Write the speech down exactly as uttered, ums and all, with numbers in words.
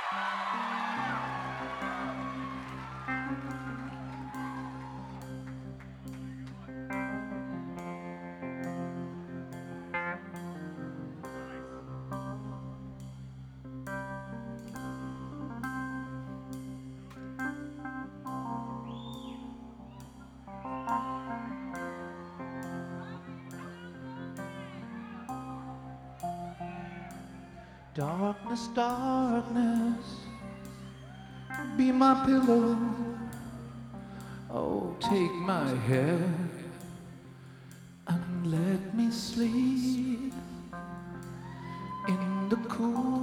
Darkness, darkness, be my pillow. Oh, take my head and let me sleep in the cool